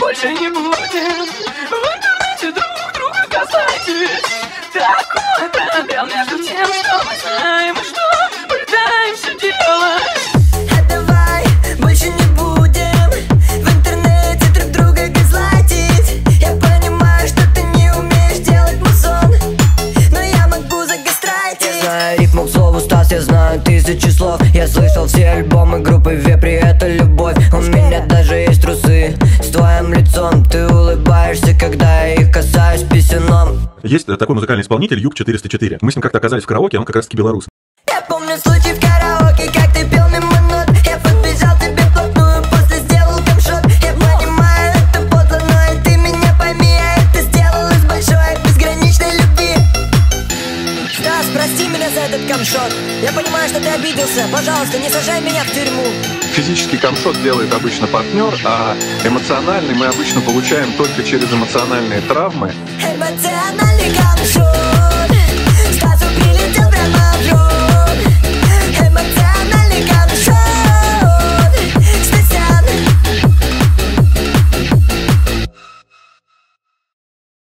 больше не будем в интернете друг друга касайтесь. Такой пробел между тем, что мы знаем и что пытаемся делать. А давай больше не будем в интернете друг друга газлайтить. Я понимаю, что ты не умеешь делать музон, но я могу загастрайтить. Я знаю рифму к слову, Стас, я знаю тысячи слов. Я слышал все альбомы группы Вепри, это любовь. У меня даже есть трусы с твоим лицом. Ты улыбаешься, когда я их касаюсь писюном. Есть такой музыкальный исполнитель Юг 404. Мы с ним как-то оказались в караоке, а он как раз таки белорус. Я помню случай в караоке, как ты пел мимо нот. Я подбежал тебе вплотную, после сделал камшот. Я понимаю, это подло, но и ты меня пойми. Я это сделал из большой, безграничной любви. Стас, прости меня за этот камшот. Я понимаю, что ты обиделся. Пожалуйста, не сажай меня в тюрьму. Физический камшот делает обычно партнер, а эмоциональный мы обычно получаем только через эмоциональные травмы. Эмоциональный камшот.